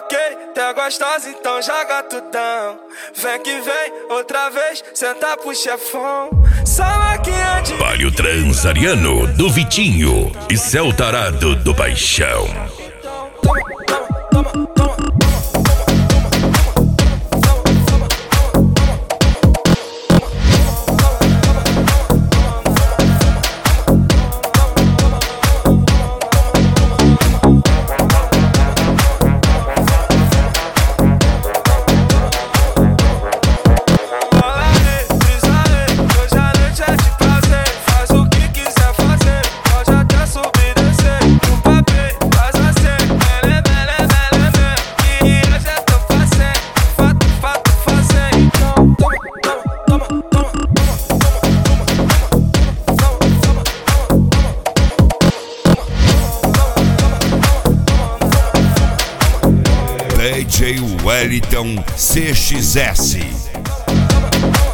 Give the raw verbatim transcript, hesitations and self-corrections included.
Ok, tá gostosa, então joga tudão. Vem que vem, outra vez, senta pro chefão. Salaquinha de Palio Transariano do Vitinho e Céu Tarado do Paixão. Toma, toma, toma, toma. D J Wellington C X S.